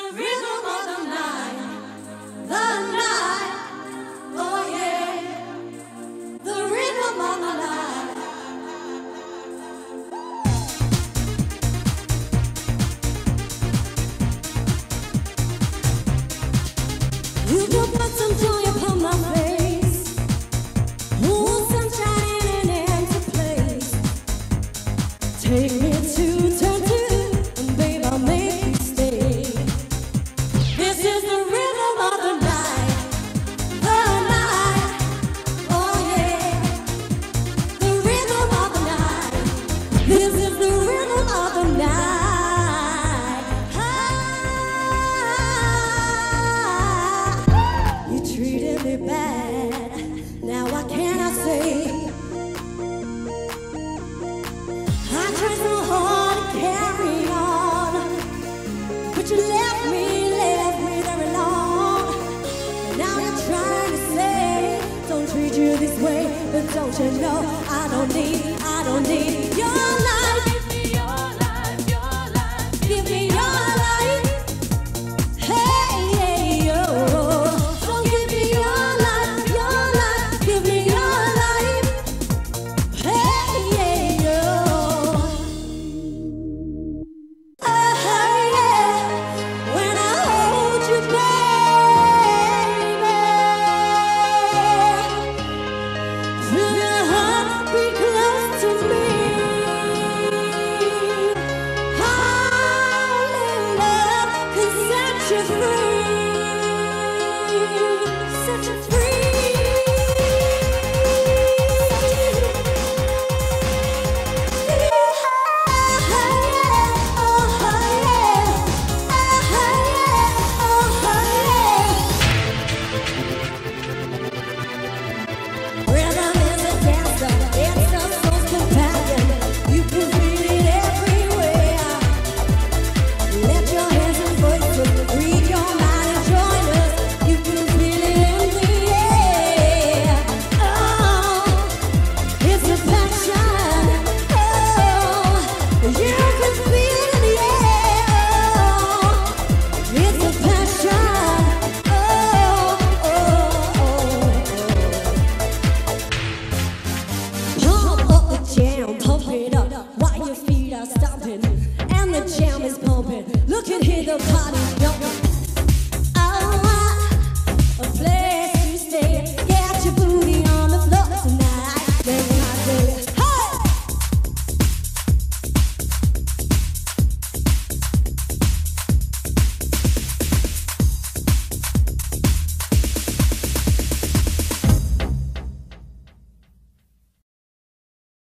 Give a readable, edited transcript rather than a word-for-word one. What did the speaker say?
rhythm of the night, oh yeah, the rhythm of the night. You can put some joy upon my face, ooh, sunshine in an empty place. Take me to turn two, and babe, I'll make you stay. This is the rhythm of the night, oh yeah, the rhythm of the night. This is the rhythm of the night. You treated me bad, now what can I say? I tried so hard to carry on, but you left me very long. Now you're trying to say, don't treat you this way, but don't you know I don't need your life. Give me your life. Hey, hey, yo. So give me your life. Give me your life. Hey, hey, yo. Oh, yeah. When I hold you, baby, feel your heart be close to me. Only love can set you free. Set you free. Rhythm is a dancer, it's a soul's companion. You can feel it everywhere. Let your hands and voices read your mind and join us. You can feel it in the air. Oh, it's a passion. Oh, you can feel it in the air. It's a passion. Pump up the jam, pump it up while your feet are stomping, and the jam is pumping. Look and hear the party jumping.